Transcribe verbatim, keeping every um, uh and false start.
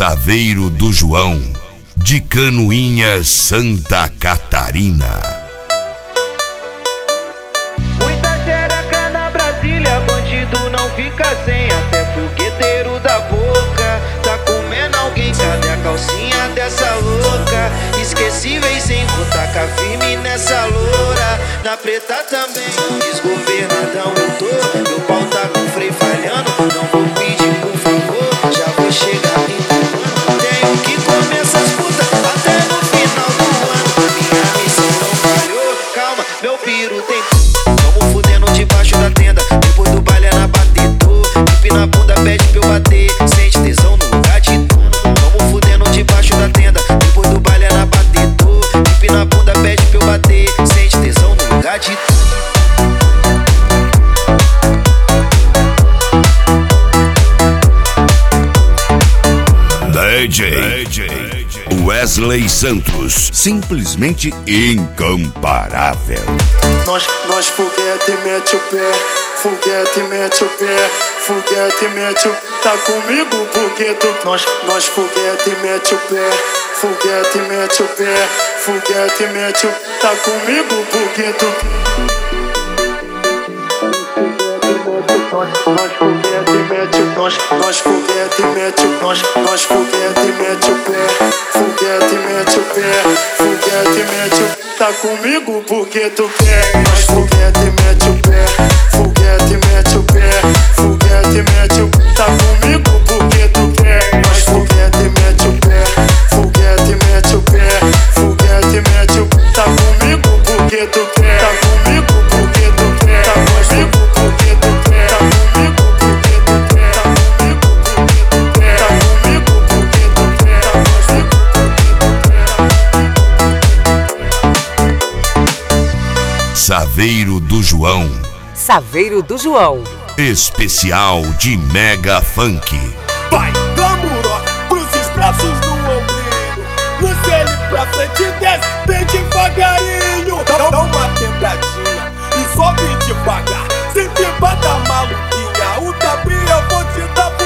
Saveiro do João, de Canoinhas, Santa Catarina. Muita xereca na Brasília, bandido não fica sem. Até fogueteiro da boca tá comendo alguém. Cadê a calcinha dessa louca? Esquecíveis sem vou tacar firme nessa loura. Na preta também, desgovernadão eu tô. Meu pau tá com freio falhando. Não vou pedir por favor, já vou chegar empurrando. Tenho que comer essas putas até no final do ano. Minha missão não falhou, calma, meu piro tem. Vamos fudendo debaixo da tenda, depois do baile é na batedor. Pipe na bunda pede pra eu bater, sente tesão no lugar de dono. Vamos fudendo debaixo da tenda, depois do baile é na batedor. Pipe na bunda pede pra eu bater, sente tesão no lugar de dono. D J Wesley Santos, simplesmente incomparável. Nós, nós foguete mete o pé, foguete mete o pé, foguete mete o... Tá comigo porque tu... Nós, nós foguete mete o pé, foguete mete o pé, foguete mete o... Tá comigo porque tu... Nós foguete mete o... Nós, nós foguete mete o... Nós, nós foguete mete o pé, foguete mete o pé, foguete mete o... Tá comigo porque tu quer. Nós foguete mete o pé, foguete mete o pé, foguete mete o... Tá comigo porque tu quer. Nós foguete mete o pé, foguete mete o pé, foguete mete o... Tá comigo porque tu quer. Tá comigo porque tu quer. Tá comigo porque tu quer. Tá comigo porque tu quer. Tá comigo porque tu quer. Tá comigo porque tu quer. Tá comigo porque tu quer. Saveiro do João, Saveiro do João, especial de Mega Funk. Vai, Gamuró, cruza os braços no ombrinho. Puxa ele pra frente e desce bem devagarinho. Dá, dá uma quebradinha e sobe devagar. Sem te bata maluquinha, o tapinha eu vou te dar.